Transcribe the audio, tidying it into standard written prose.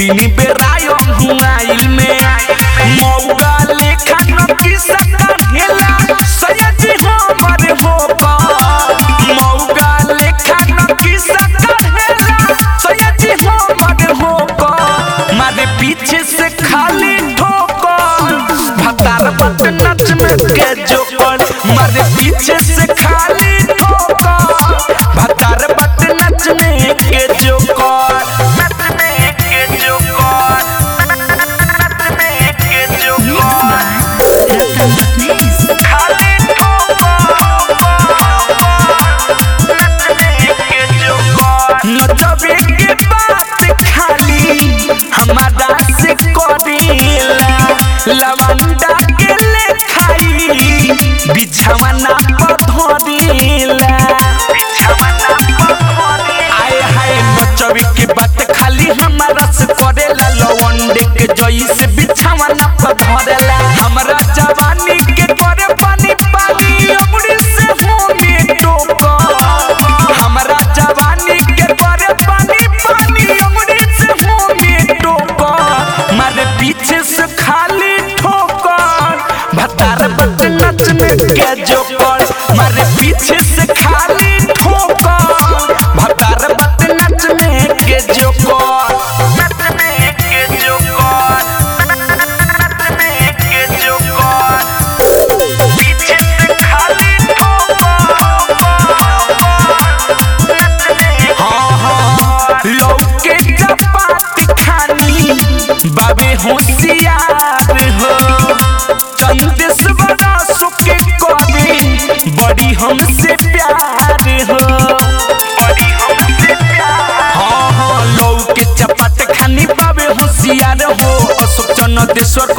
तीन बेरायो हुआइल में मौगा लेखा न किसा ढेला सयाजी हमर होका मौगा लेखा न किसा ढेला सयाजी हमर होका मारे पीछे से खाली ठोकर भतार बट नच में के जोकर मारे पीछे से खाली ठोकर भतार बट नच में के जोकर नच में के जोकर नच में के जोकर खाली ठोकर नच में के जोकर नचबे के बात खाली हमारा से करेला लवंडा के ले खाई बिछावना पर धरेला बिछावना पर धरेला आए हाय नचबे के बात खाली हमारा से करेला लवंडे के जई से बिछावना पर धरेला हमरा जवानी के करे पानी पानी अमरी से होने टोका हमरा जवानी के करे पानी पानी अमरी से होने टोका मारे पीछे से खाली ठोकर भतार बट नच में के जोकर मारे पीछे से खाली ठोकर भतार बट नच में के जोकर नच में के जोकर नच में के जोकर पीछे से खाली ठोकर नच में हाँ लौके चपाती खानी बाबे होशियार हो चंदेश्वरा सुके करे बड़ी हमसे प्यार हो बड़ी हमसे प्यार हाँ हाँ लौके चपाती खानी बाबे होशियार हो अशोक चंदेश्वर